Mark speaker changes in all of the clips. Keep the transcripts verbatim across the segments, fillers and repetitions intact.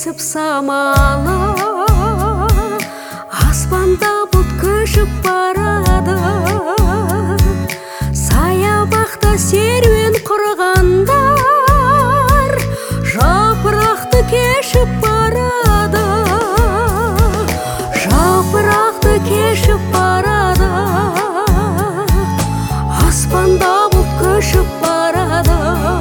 Speaker 1: есіп самалы, аспанда бұлт көшіп барады. Саябақта серуен құрғандар жапырақты кешіп барады. Жапырақты кешіп барады. Аспанда бұлт көшіп барады.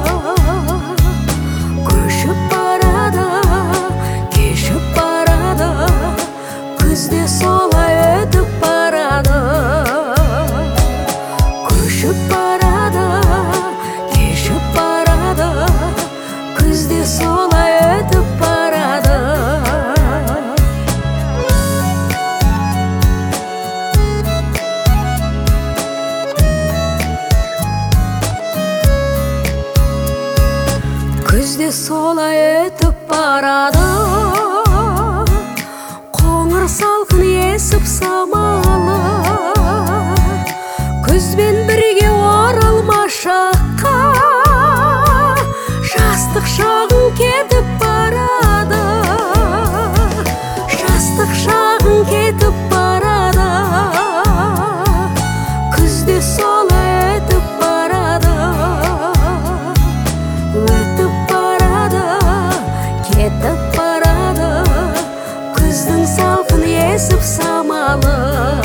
Speaker 1: Көшіп барады, кешіп барады. Күзде солай өтіп барады. Көшіп барады, кешіп барады. Күзде солай өтіп барады. Күзде солай өтіп барады. Қоңыр салқын есіп самалы, күзбен бірге оралмашаққа жастық шағың кетіп барады. Жастық шағың кетіп барады. Күзде солай өтіп барады. Өтіп барады, кетіп барады. Күздің салқын есіп самалы.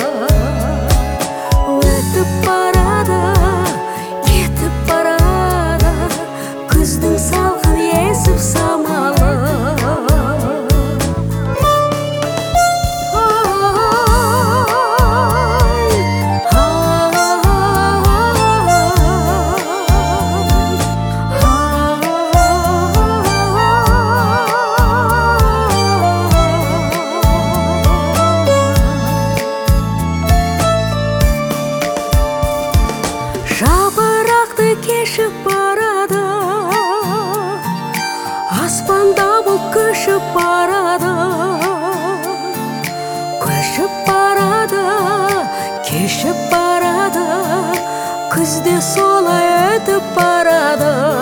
Speaker 1: Өтіп барады, кетіп барады. Күздің салқын есіп самалы. Жапырақты кешіп барады. Аспанда бұлт көшіп барады. Көшіп барады, кешіп барады. Күзде солай өтіп барады.